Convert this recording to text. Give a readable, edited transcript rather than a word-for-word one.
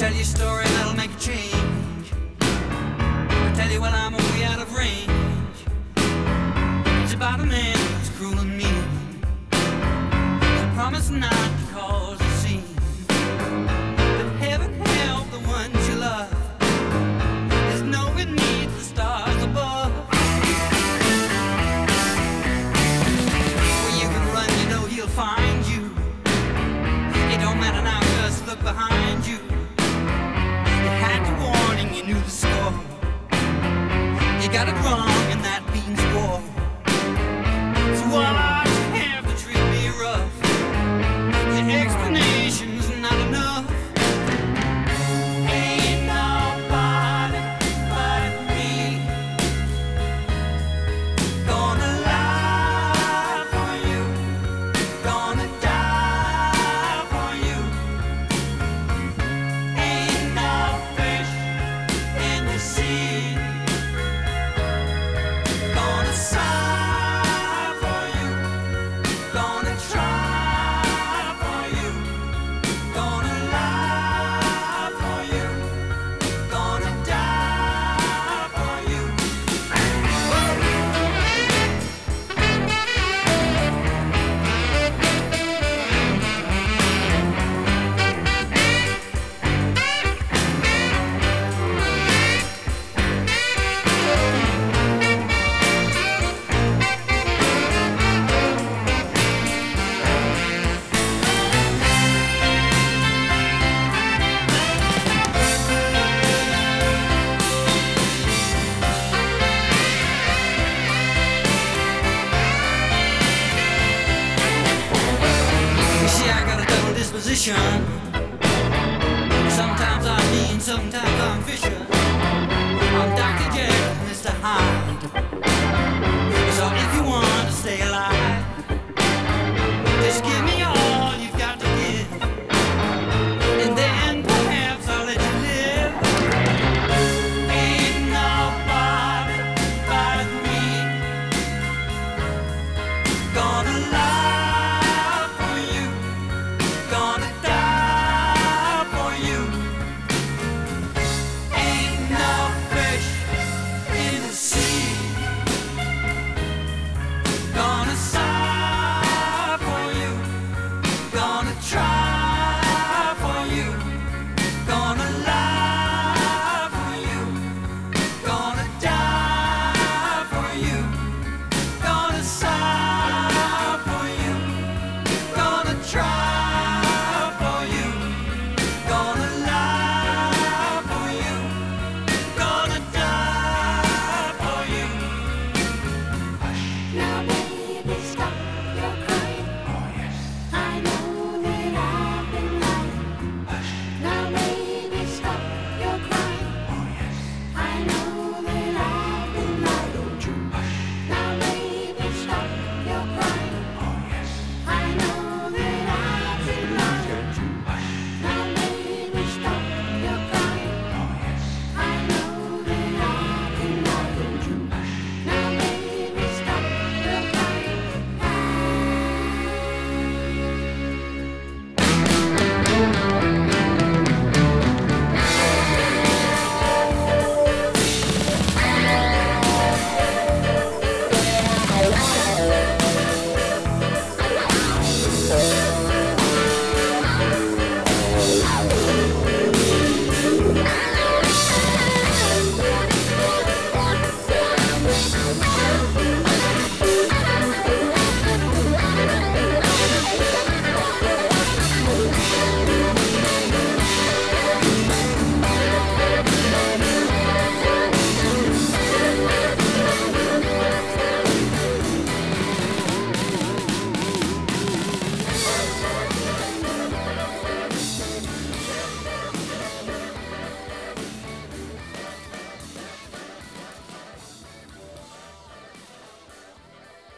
tell you a story that'll make a change. I'll tell you while I'm way out of range. It's about a man who's cruel and mean. I promise not to cause a scene, but heaven help the ones you love. There's no one neath the stars above. Where you can run, you know he'll find you. It don't matter now, just look behind you. You had the warning, you knew the score. You got it wrong and that means war. So why'd you have to treat me rough? Your explanation's not enough. Ain't nobody but me gonna lie for you, gonna die for you. Ain't no fish in the sea gonna sigh for you, gonna try for you, gonna lie for you, gonna die for you. You see, I got a double disposition. Sometimes I'm mean, sometimes I'm vicious.